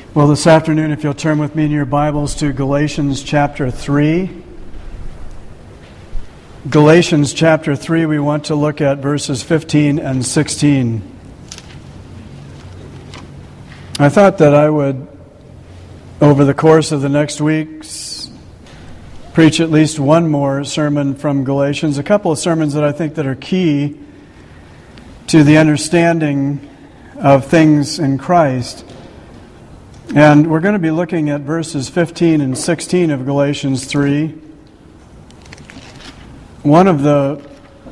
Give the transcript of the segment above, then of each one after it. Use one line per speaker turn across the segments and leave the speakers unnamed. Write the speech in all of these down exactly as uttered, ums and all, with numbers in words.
Well, this afternoon, if you'll turn with me in your Bibles to Galatians chapter three. Galatians chapter three, we want to look at verses fifteen and sixteen. I thought that I would, over the course of the next weeks, preach at least one more sermon from Galatians, a couple of sermons that I think that are key to the understanding of things in Christ. And we're going to be looking at verses fifteen and sixteen of Galatians three. One of the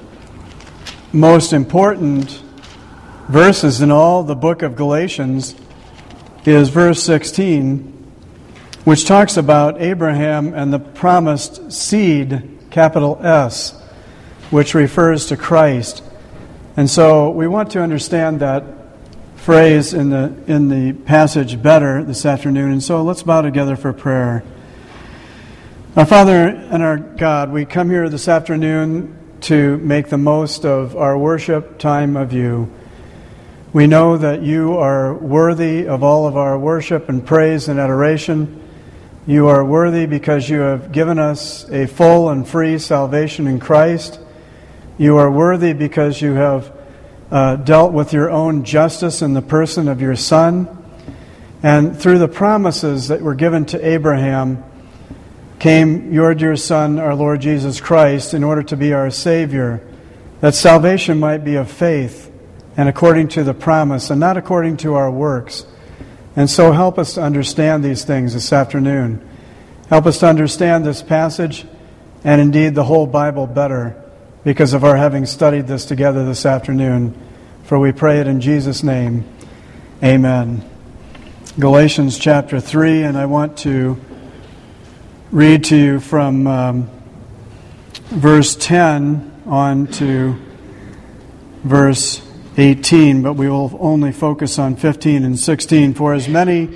most important verses in all the book of Galatians is verse sixteen, which talks about Abraham and the promised seed, capital S, which refers to Christ. And so we want to understand that phrase in the in the passage better this afternoon. And so let's bow together for prayer. Our Father and our God, we come here this afternoon to make the most of our worship time of you. We know that you are worthy of all of our worship and praise and adoration. You are worthy because you have given us a full and free salvation in Christ. You are worthy because you have Uh, dealt with your own justice in the person of your Son. And through the promises that were given to Abraham came your dear Son, our Lord Jesus Christ, in order to be our Savior, that salvation might be of faith and according to the promise and not according to our works. And so help us to understand these things this afternoon. Help us to understand this passage and indeed the whole Bible better, because of our having studied this together this afternoon. For we pray it in Jesus' name. Amen. Galatians chapter three, and I want to read to you from um, verse ten on to verse eighteen, but we will only focus on fifteen and sixteen. For as many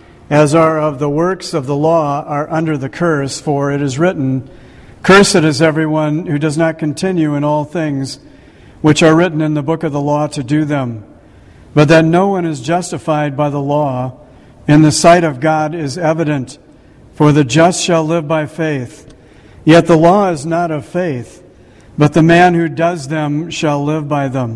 as are of the works of the law are under the curse, for it is written, "Cursed is everyone who does not continue in all things which are written in the book of the law to do them. But that no one is justified by the law in the sight of God is evident, for the just shall live by faith. Yet the law is not of faith, but the man who does them shall live by them.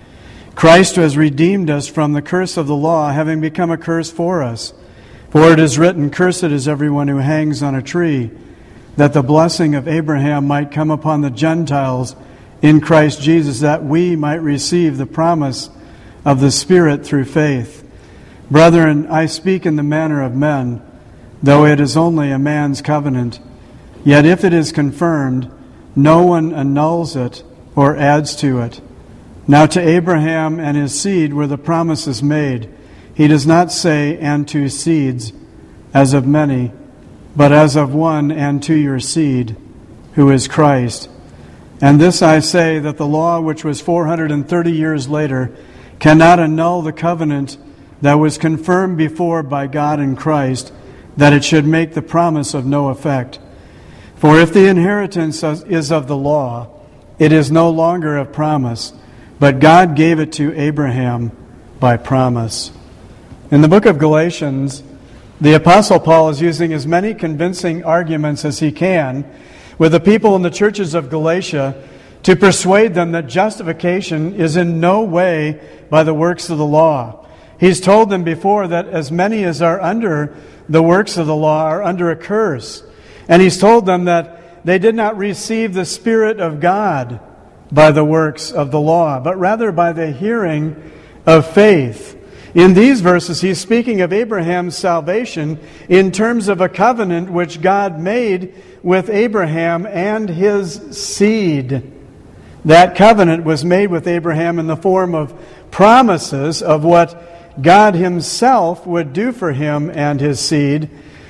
Christ has redeemed us from the curse of the law, having become a curse for us. For it is written, Cursed is everyone who hangs on a tree, that the blessing of Abraham might come upon the Gentiles in Christ Jesus, that we might receive the promise of the Spirit through faith. Brethren, I speak in the manner of men, though it is only a man's covenant. Yet if it is confirmed, no one annuls it or adds to it. Now to Abraham and his seed were the promises made. He does not say, and to seeds, as of many, but as of one, and to your seed, who is Christ. And this I say, that the law, which was four hundred thirty years later, cannot annul the covenant that was confirmed before by God in Christ, that it should make the promise of no effect. For if the inheritance is of the law, it is no longer of promise, but God gave it to Abraham by promise." In the book of Galatians, the Apostle Paul is using as many convincing arguments as he can with the people in the churches of Galatia to persuade them that justification is in no way by the works of the law. He's told them before that as many as are under the works of the law are under a curse. And he's told them that they did not receive the Spirit of God by the works of the law, but rather by the hearing of faith. In these verses, he's speaking of Abraham's salvation in terms of a covenant which God made with Abraham and his seed. That covenant was made with Abraham in the form of promises of what God himself would do for him and his seed,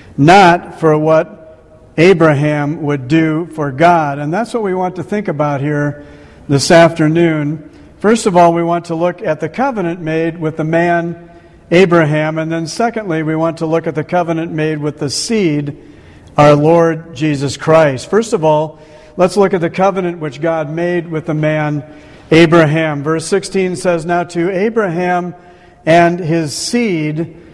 not for what Abraham would do for God. And that's what we want to think about here this afternoon. First of all, we want to look at the covenant made with the man Abraham, and then secondly, we want to look at the covenant made with the seed, our Lord Jesus Christ. First of all, let's look at the covenant which God made with the man Abraham. Verse sixteen says, "Now to Abraham and his seed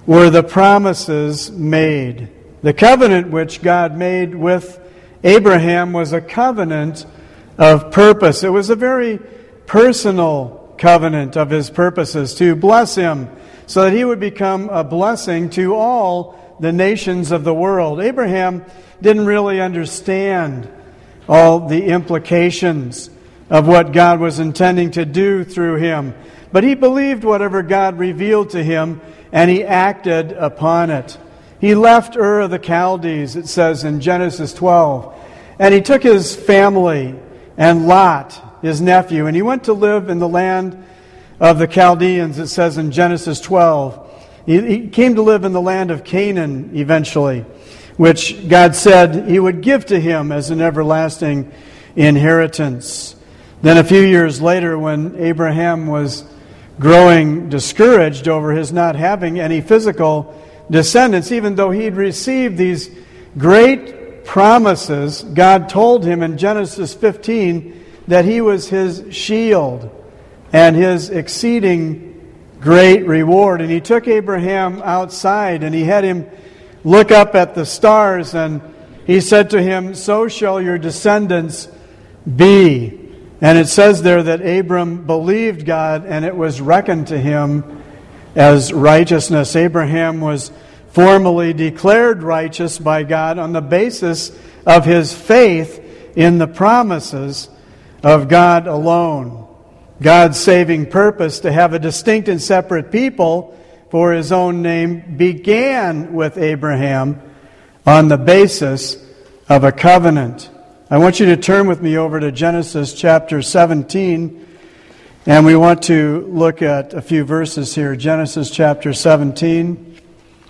were the promises made. The covenant which God made with Abraham was a covenant of purpose. It was a very personal covenant of his purposes to bless him so that he would become a blessing to all the nations of the world. Abraham didn't really understand all the implications of what God was intending to do through him, but he believed whatever God revealed to him, and he acted upon it. He left Ur of the Chaldees, it says in Genesis twelve, and he took his family and Lot, his nephew, and he went to live in the land of the Chaldeans, it says in Genesis twelve. He, he came to live in the land of Canaan eventually, which God said he would give to him as an everlasting inheritance. Then a few years later, when Abraham was growing discouraged over his not having any physical descendants, even though he'd received these great promises, God told him in Genesis fifteen that he was his shield and his exceeding great reward. And he took Abraham outside and he had him look up at the stars, and he said to him, "So shall your descendants be." And it says there that Abram believed God, and it was reckoned to him as righteousness. Abraham was formally declared righteous by God on the basis of his faith in the promises of God alone. God's saving purpose to have a distinct and separate people for his own name began with Abraham on the basis of a covenant. I want you to turn with me over to Genesis chapter seventeen, and we want to look at a few verses here. Genesis chapter seventeen,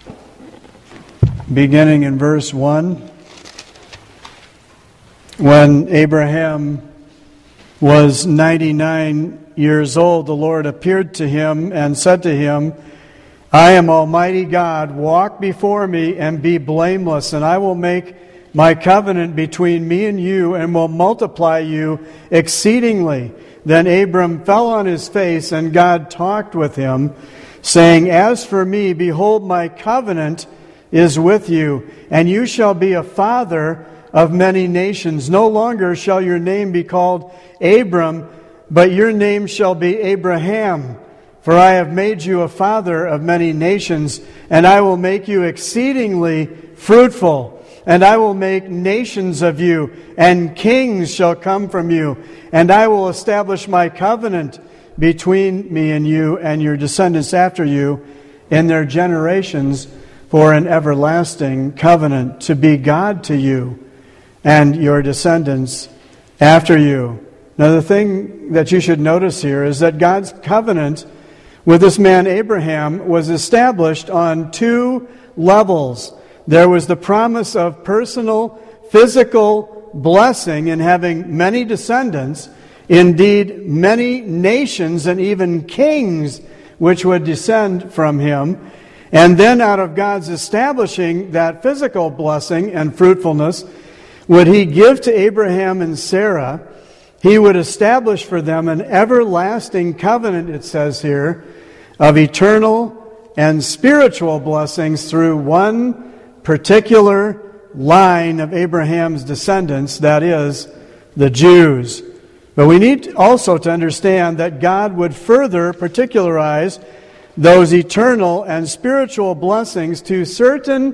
beginning in verse one. When Abraham was ninety-nine years old, the Lord appeared to him and said to him, "I am Almighty God, walk before me and be blameless, and I will make my covenant between me and you, and will multiply you exceedingly." Then Abram fell on his face, and God talked with him, saying, "As for me, behold, my covenant is with you, and you shall be a father of many nations. No longer shall your name be called Abram, but your name shall be Abraham. For I have made you a father of many nations, and I will make you exceedingly fruitful. And I will make nations of you, and kings shall come from you. And I will establish my covenant between me and you and your descendants after you in their generations for an everlasting covenant, to be God to you and your descendants after you." Now the thing that you should notice here is that God's covenant with this man Abraham was established on two levels. There was the promise of personal, physical blessing in having many descendants, indeed many nations and even kings which would descend from him. And then out of God's establishing that physical blessing and fruitfulness, would he give to Abraham and Sarah, he would establish for them an everlasting covenant, it says here, of eternal and spiritual blessings through one particular line of Abraham's descendants, that is, the Jews. But we need also to understand that God would further particularize those eternal and spiritual blessings to certain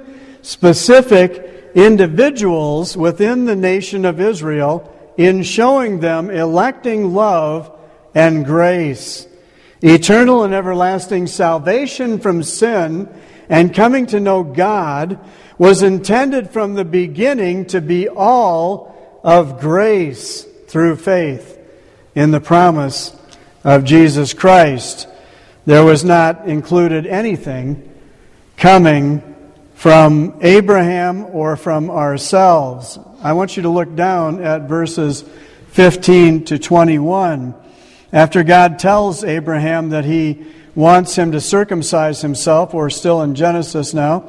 specific individuals within the nation of Israel in showing them electing love and grace. Eternal and everlasting salvation from sin and coming to know God was intended from the beginning to be all of grace through faith in the promise of Jesus Christ. There was not included anything coming from Abraham or from ourselves. I want you to look down at verses fifteen to twenty-one. After God tells Abraham that he wants him to circumcise himself, we're still in Genesis now,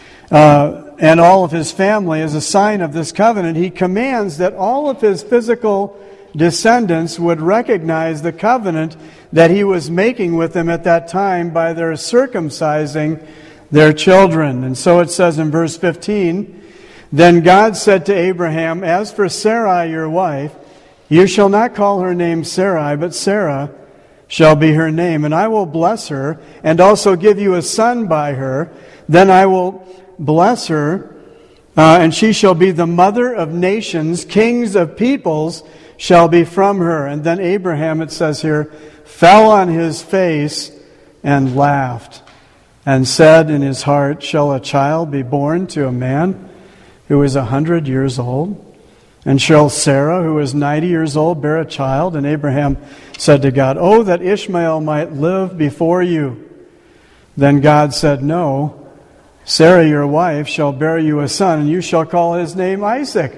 uh, and all of his family as a sign of this covenant, he commands that all of his physical descendants would recognize the covenant that he was making with them at that time by their circumcising their children. And so it says in verse fifteen, Then God said to Abraham, As for Sarai your wife, you shall not call her name Sarai, but Sarah shall be her name. And I will bless her, and also give you a son by her. Then I will bless her, uh, and she shall be the mother of nations. Kings of peoples shall be from her. And then Abraham, it says here, fell on his face and laughed, and said in his heart, Shall a child be born to a man who is a hundred years old? And shall Sarah, who is ninety years old, bear a child? And Abraham said to God, Oh, that Ishmael might live before you. Then God said, No, Sarah your wife shall bear you a son, and you shall call his name Isaac.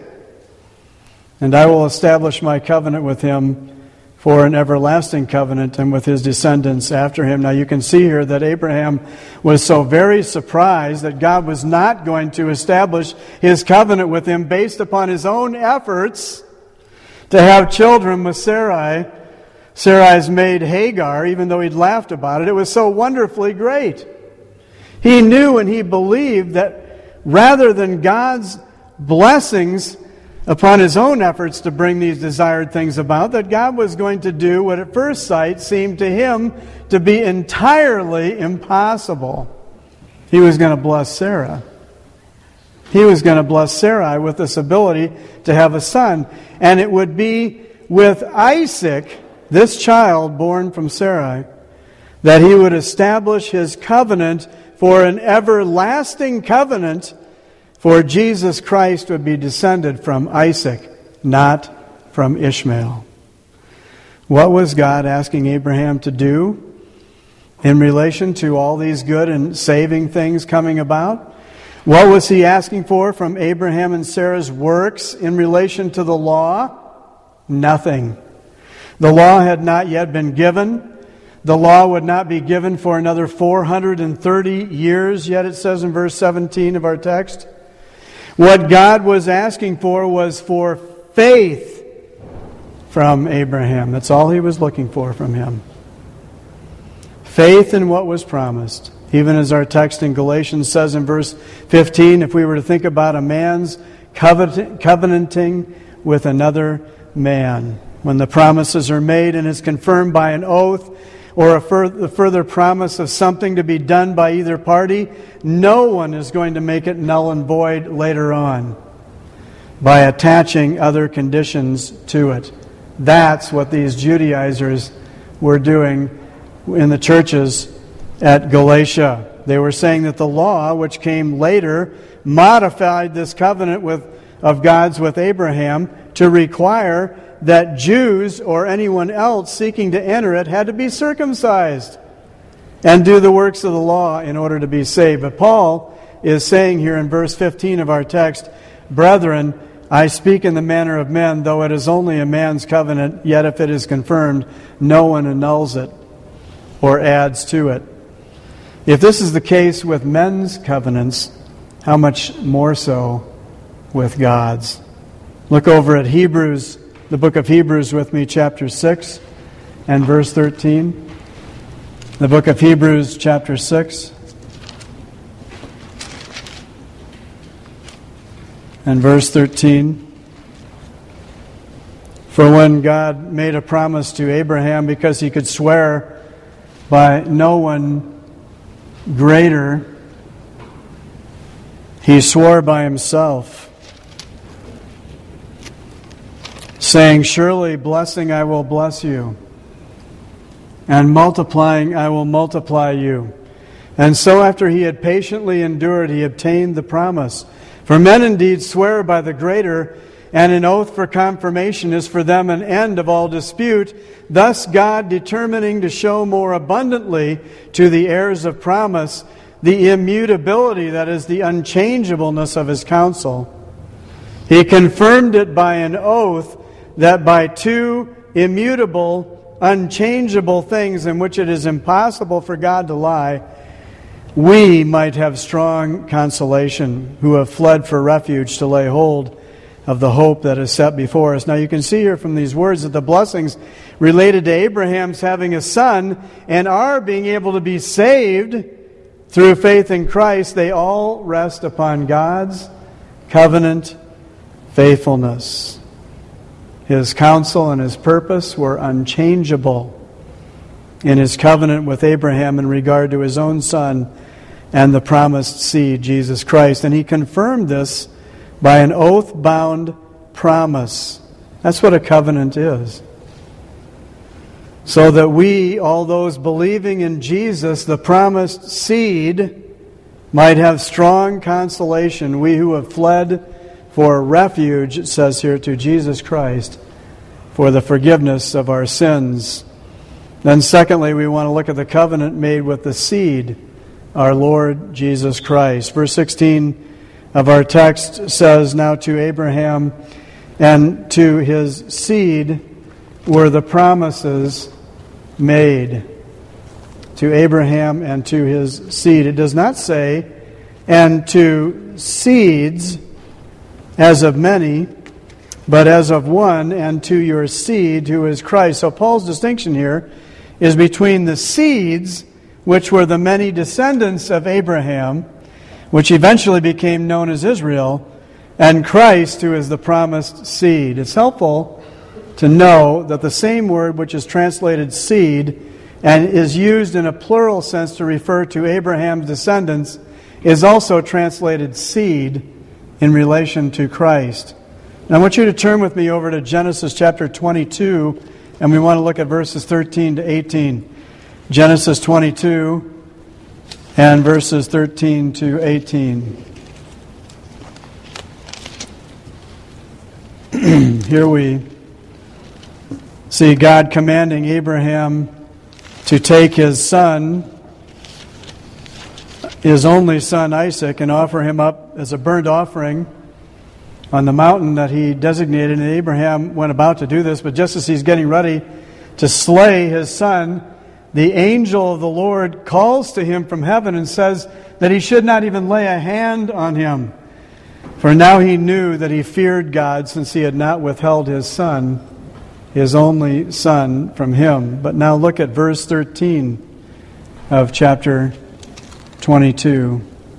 And I will establish my covenant with him for an everlasting covenant, and with his descendants after him. Now you can see here that Abraham was so very surprised that God was not going to establish his covenant with him based upon his own efforts to have children with Sarai, Sarai's maid Hagar, even though he'd laughed about it. It was so wonderfully great. He knew and he believed that rather than God's blessings upon his own efforts to bring these desired things about, that God was going to do what at first sight seemed to him to be entirely impossible. He was going to bless Sarah. He was going to bless Sarai with this ability to have a son. And it would be with Isaac, this child born from Sarai, that he would establish his covenant for an everlasting covenant. For Jesus Christ would be descended from Isaac, not from Ishmael. What was God asking Abraham to do in relation to all these good and saving things coming about? What was he asking for from Abraham and Sarah's works in relation to the law? Nothing. The law had not yet been given. The law would not be given for another four hundred thirty years, yet it says in verse seventeen of our text. What God was asking for was for faith from Abraham. That's all he was looking for from him. Faith in what was promised. Even as our text in Galatians says in verse fifteen, if we were to think about a man's covenanting with another man, when the promises are made and it's confirmed by an oath, or a further promise of something to be done by either party, no one is going to make it null and void later on by attaching other conditions to it. That's what these Judaizers were doing in the churches at Galatia. They were saying that the law, which came later, modified this covenant with, of God's with Abraham to require that Jews or anyone else seeking to enter it had to be circumcised and do the works of the law in order to be saved. But Paul is saying here in verse fifteen of our text, Brethren, I speak in the manner of men, though it is only a man's covenant, yet if it is confirmed, no one annuls it or adds to it. If this is the case with men's covenants, how much more so with God's? Look over at Hebrews, the book of Hebrews with me, chapter six and verse thirteen. The book of Hebrews, chapter six and verse thirteen. For when God made a promise to Abraham, because he could swear by no one greater, he swore by himself, saying, Surely blessing I will bless you, and multiplying I will multiply you. And so after he had patiently endured, he obtained the promise. For men indeed swear by the greater, and an oath for confirmation is for them an end of all dispute. Thus God, determining to show more abundantly to the heirs of promise the immutability, that is, the unchangeableness of his counsel, he confirmed it by an oath, that by two immutable, unchangeable things in which it is impossible for God to lie, we might have strong consolation, who have fled for refuge to lay hold of the hope that is set before us. Now you can see here from these words that the blessings related to Abraham's having a son and our being able to be saved through faith in Christ, they all rest upon God's covenant faithfulness. His counsel and His purpose were unchangeable in His covenant with Abraham in regard to His own Son and the promised seed, Jesus Christ. And He confirmed this by an oath-bound promise. That's what a covenant is. So that we, all those believing in Jesus, the promised seed, might have strong consolation. We who have fled for refuge, it says here, to Jesus Christ for the forgiveness of our sins. Then secondly, we want to look at the covenant made with the seed, our Lord Jesus Christ. Verse sixteen of our text says, "Now to Abraham and to his seed were the promises made." To Abraham and to his seed. It does not say, "and to seeds as of many, but as of one, and to your seed, who is Christ." So Paul's distinction here is between the seeds, which were the many descendants of Abraham, which eventually became known as Israel, and Christ, who is the promised seed. It's helpful to know that the same word which is translated seed and is used in a plural sense to refer to Abraham's descendants is also translated seed in relation to Christ. Now I want you to turn with me over to Genesis chapter twenty-two, and we want to look at verses thirteen to eighteen. Genesis twenty-two and verses thirteen to eighteen. Here we see God commanding Abraham to take his son, his only son Isaac, and offer him up as a burnt offering on the mountain that he designated. And Abraham went about to do this, but just as he's getting ready to slay his son, the angel of the Lord calls to him from heaven and says that he should not even lay a hand on him. For now he knew that he feared God, since he had not withheld his son, his only son, from him. But now look at verse thirteen of chapter twenty-two.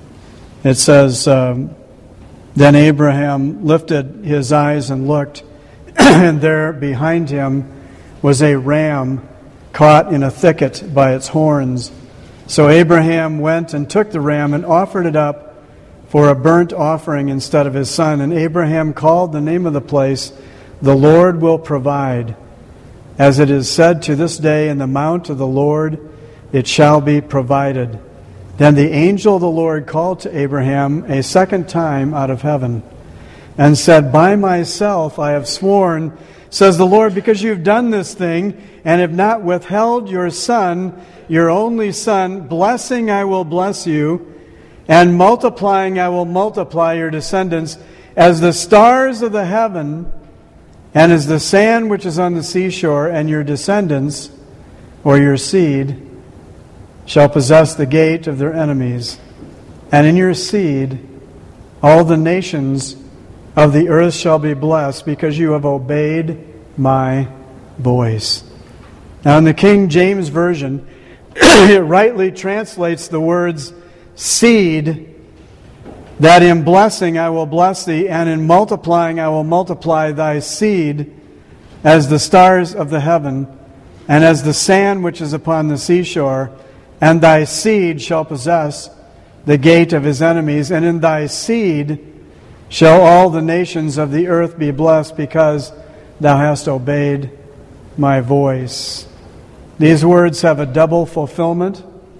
It says, um, "Then Abraham lifted his eyes and looked, and there behind him was a ram caught in a thicket by its horns. So Abraham went and took the ram and offered it up for a burnt offering instead of his son. And Abraham called the name of the place, 'The Lord will provide.' As it is said to this day, 'In the mount of the Lord it shall be provided.' Then the angel of the Lord called to Abraham a second time out of heaven and said, 'By myself I have sworn, says the Lord, because you've done this thing and have not withheld your son, your only son, blessing I will bless you, and multiplying I will multiply your descendants as the stars of the heaven and as the sand which is on the seashore, and your descendants, or your seed, shall possess the gate of their enemies. And in your seed all the nations of the earth shall be blessed, because you have obeyed my voice.'" Now in the King James Version, it rightly translates the words seed, that in blessing I will bless thee, and in multiplying I will multiply thy seed as the stars of the heaven, and as the sand which is upon the seashore, and thy seed shall possess the gate of his enemies, and in thy seed shall all the nations of the earth be blessed, because thou hast obeyed my voice. These words have a double fulfillment.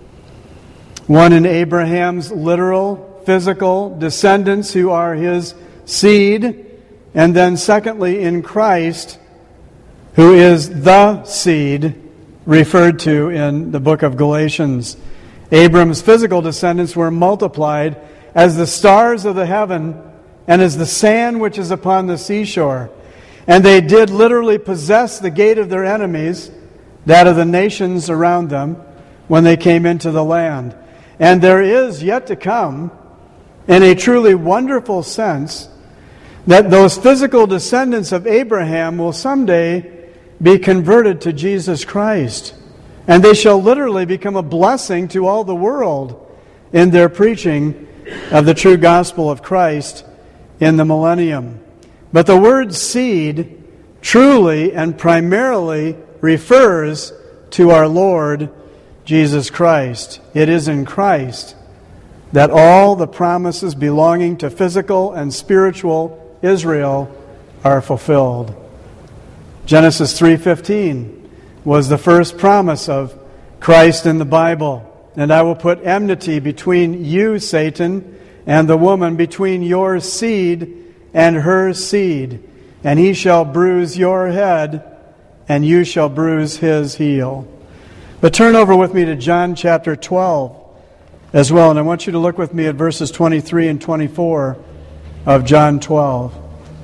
One in Abraham's literal, physical descendants who are his seed, and then secondly in Christ, who is the seed referred to in the book of Galatians. Abram's physical descendants were multiplied as the stars of the heaven and as the sand which is upon the seashore. And they did literally possess the gate of their enemies, that of the nations around them, when they came into the land. And there is yet to come, in a truly wonderful sense, that those physical descendants of Abraham will someday be converted to Jesus Christ. And they shall literally become a blessing to all the world in their preaching of the true gospel of Christ in the millennium. But the word seed truly and primarily refers to our Lord Jesus Christ. It is in Christ that all the promises belonging to physical and spiritual Israel are fulfilled. Genesis three fifteen was the first promise of Christ in the Bible. And I will put enmity between you, Satan, and the woman, between your seed and her seed. And he shall bruise your head, and you shall bruise his heel. But turn over with me to John chapter twelve as well. And I want you to look with me at verses twenty-three and twenty-four of John twelve.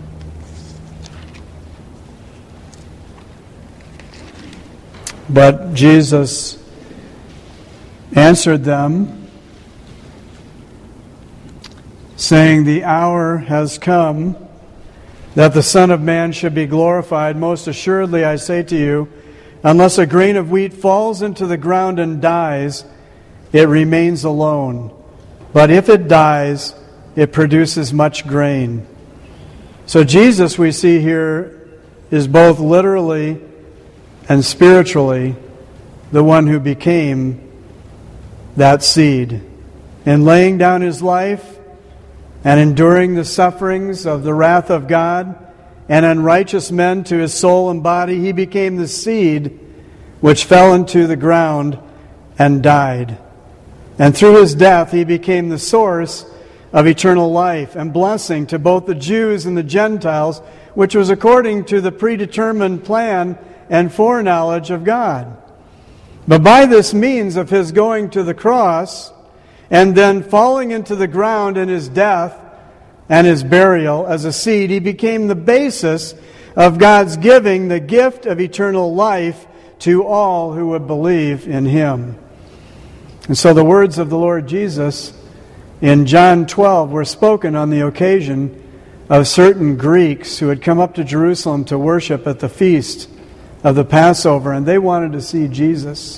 But Jesus answered them, saying, the hour has come that the Son of Man should be glorified. Most assuredly I say to you, unless a grain of wheat falls into the ground and dies, it remains alone. But if it dies, it produces much grain. So Jesus, we see here, is both literally and spiritually the one who became that seed. In laying down his life and enduring the sufferings of the wrath of God and unrighteous men to his soul and body, he became the seed which fell into the ground and died. And through his death he became the source of eternal life and blessing to both the Jews and the Gentiles, which was according to the predetermined plan and foreknowledge of God. But by this means of his going to the cross and then falling into the ground in his death and his burial as a seed, he became the basis of God's giving the gift of eternal life to all who would believe in him. And so the words of the Lord Jesus in John twelve were spoken on the occasion of certain Greeks who had come up to Jerusalem to worship at the feast of the Passover, and they wanted to see Jesus.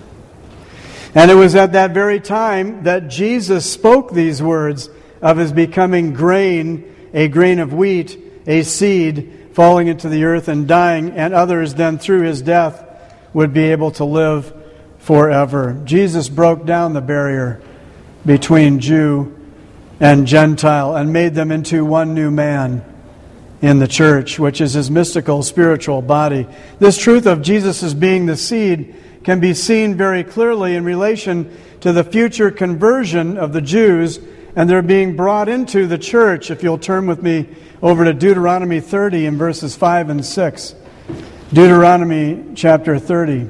And it was at that very time that Jesus spoke these words of his becoming grain, a grain of wheat, a seed falling into the earth and dying, and others then through his death would be able to live forever. Jesus broke down the barrier between Jew and Gentile and made them into one new man in the church, which is his mystical spiritual body. This truth of Jesus as being the seed can be seen very clearly in relation to the future conversion of the Jews and their being brought into the church. If you'll turn with me over to Deuteronomy thirty in verses five and six. Deuteronomy chapter thirty.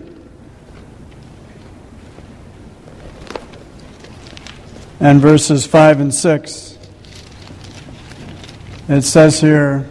And verses five and six. It says here,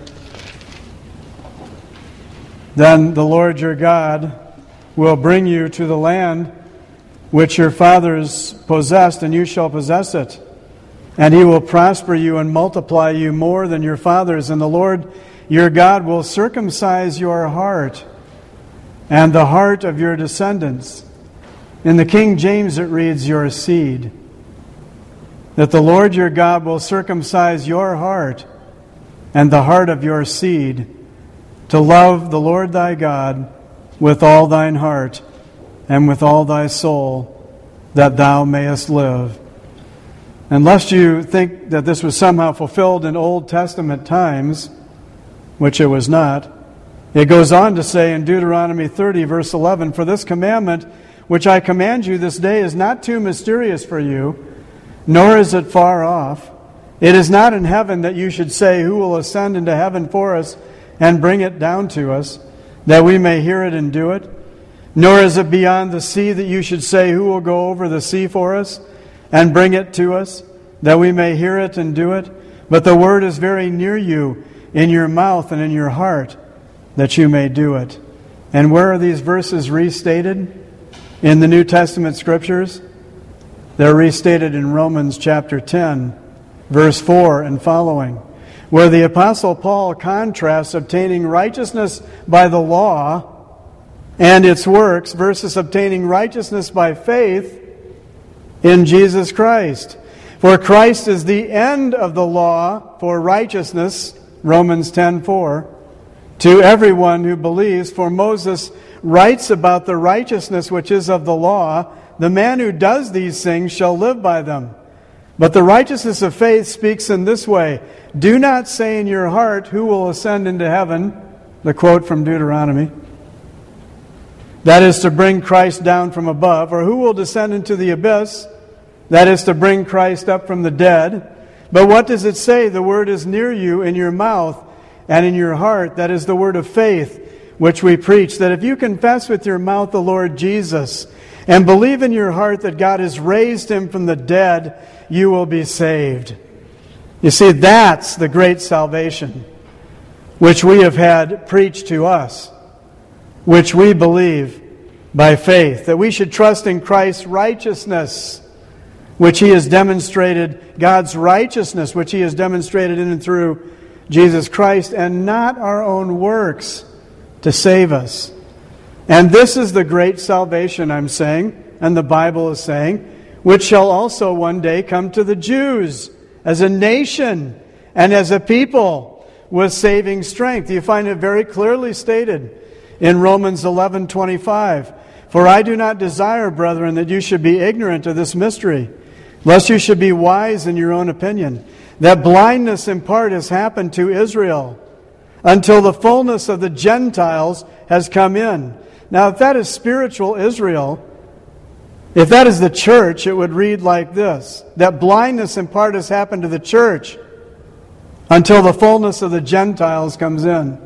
then the Lord your God will bring you to the land which your fathers possessed, and you shall possess it. And he will prosper you and multiply you more than your fathers. And the Lord your God will circumcise your heart and the heart of your descendants. In the King James it reads, your seed. That the Lord your God will circumcise your heart and the heart of your seed, to love the Lord thy God with all thine heart and with all thy soul, that thou mayest live. And lest you think that this was somehow fulfilled in Old Testament times, which it was not, it goes on to say in Deuteronomy thirty, verse eleven, for this commandment which I command you this day is not too mysterious for you, nor is it far off. It is not in heaven that you should say, who will ascend into heaven for us and bring it down to us, that we may hear it and do it. Nor is it beyond the sea that you should say, who will go over the sea for us and bring it to us, that we may hear it and do it. But the word is very near you, in your mouth and in your heart, that you may do it. And where are these verses restated in the New Testament Scriptures? They're restated in Romans chapter ten, verse four and following, where the Apostle Paul contrasts obtaining righteousness by the law and its works versus obtaining righteousness by faith in Jesus Christ. For Christ is the end of the law for righteousness, Romans ten four, to everyone who believes. For Moses writes about the righteousness which is of the law, the man who does these things shall live by them. But the righteousness of faith speaks in this way, do not say in your heart, who will ascend into heaven, the quote from Deuteronomy, that is to bring Christ down from above, or who will descend into the abyss, that is to bring Christ up from the dead. But what does it say? The word is near you, in your mouth and in your heart. That is the word of faith which we preach, that if you confess with your mouth the Lord Jesus and believe in your heart that God has raised him from the dead, you will be saved. You see, that's the great salvation which we have had preached to us, which we believe by faith, that we should trust in Christ's righteousness, which he has demonstrated, God's righteousness, which he has demonstrated in and through Jesus Christ, and not our own works to save us. And this is the great salvation, I'm saying, and the Bible is saying, which shall also one day come to the Jews as a nation and as a people with saving strength. You find it very clearly stated in Romans eleven twenty-five. For I do not desire, brethren, that you should be ignorant of this mystery, lest you should be wise in your own opinion, that blindness in part has happened to Israel, until the fullness of the Gentiles has come in. Now, if that is spiritual Israel, if that is the church, it would read like this, that blindness in part has happened to the church until the fullness of the Gentiles comes in.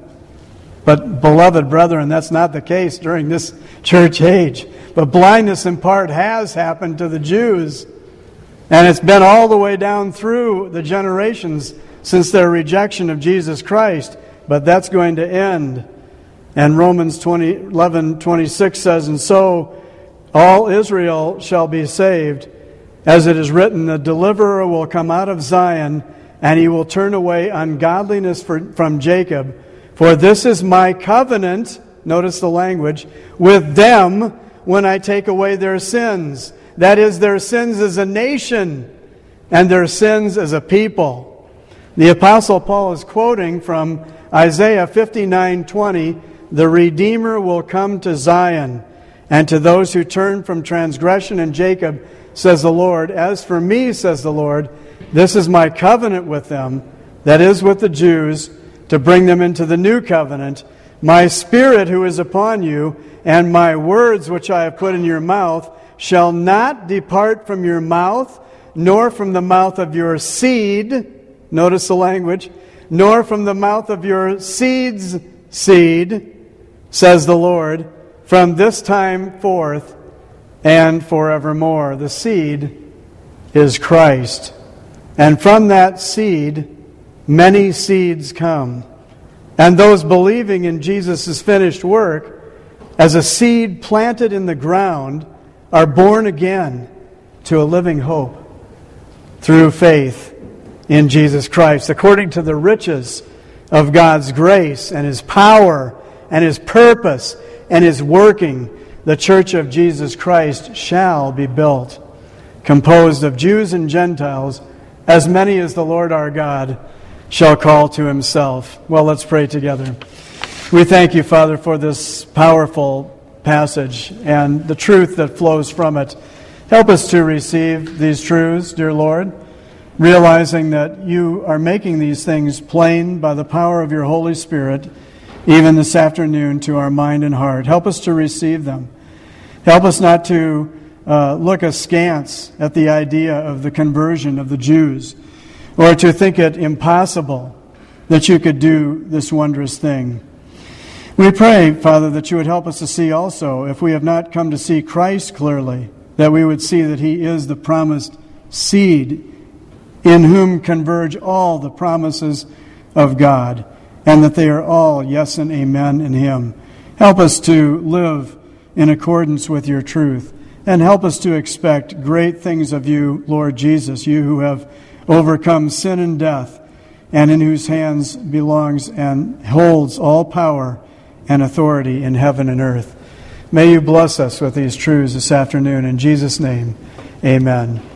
But, beloved brethren, that's not the case during this church age. But blindness in part has happened to the Jews, and it's been all the way down through the generations since their rejection of Jesus Christ. But that's going to end. And Romans eleven twenty-six says, and so all Israel shall be saved, as it is written, the deliverer will come out of Zion, and he will turn away ungodliness for, from Jacob. For this is my covenant, notice the language, with them when I take away their sins. That is, their sins as a nation and their sins as a people. The Apostle Paul is quoting from Isaiah fifty-nine twenty, the Redeemer will come to Zion, and to those who turn from transgression in Jacob, says the Lord. As for me, says the Lord, this is my covenant with them, that is with the Jews, to bring them into the new covenant. My Spirit who is upon you, and my words which I have put in your mouth, shall not depart from your mouth, nor from the mouth of your seed, notice the language, nor from the mouth of your seed's seed, says the Lord, from this time forth and forevermore. The seed is Christ. And from that seed, many seeds come. And those believing in Jesus' finished work, as a seed planted in the ground, are born again to a living hope through faith in Jesus Christ, according to the riches of God's grace and His power and His purpose and His working. The church of Jesus Christ shall be built, composed of Jews and Gentiles, as many as the Lord our God shall call to Himself. Well, let's pray together. We thank you, Father, for this powerful passage and the truth that flows from it. Help us to receive these truths, dear Lord, realizing that you are making these things plain by the power of your Holy Spirit, even this afternoon, to our mind and heart. Help us to receive them. Help us not to uh, look askance at the idea of the conversion of the Jews, or to think it impossible that you could do this wondrous thing. We pray, Father, that you would help us to see also, if we have not come to see Christ clearly, that we would see that He is the promised seed in whom converge all the promises of God, and that they are all yes and amen in Him. Help us to live in accordance with your truth, and help us to expect great things of you, Lord Jesus, you who have overcome sin and death, and in whose hands belongs and holds all power and authority in heaven and earth. May you bless us with these truths this afternoon. In Jesus' name, Amen.